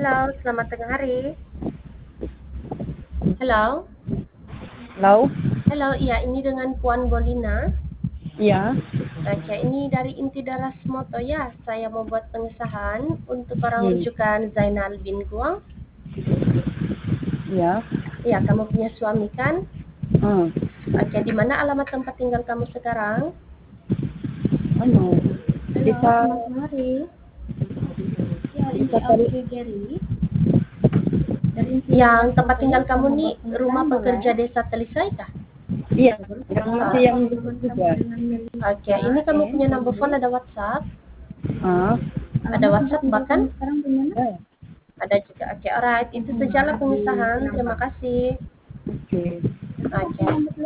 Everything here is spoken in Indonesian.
Halo, selamat tengah hari. Halo, Halo? halo, iya ini dengan Puan Bolina. Iya, Oke, ini dari Inti Daras Moto ya. Saya mau buat pengesahan untuk orang hmm, rujukan Zainal bin Guang. iya, Iya, kamu punya suami kan? hmm, Oke, di mana alamat tempat tinggal kamu sekarang? anu, Halo, kita selamat tengah hari. Ya, kita Inti tadi, Audrey Gary. Dari Inti Yang Daras tempat Moto tinggal ya, kamu nih rumah pekerja desa Telisai kah? iya, yang masih yang Ah, itu juga, Oke, ini kamu punya number phone, ada WhatsApp? ah, Ada WhatsApp bahkan? ya, Ada juga. Oke, alright. Itu sajalah pengesahan. Terima kasih. oke. Oke.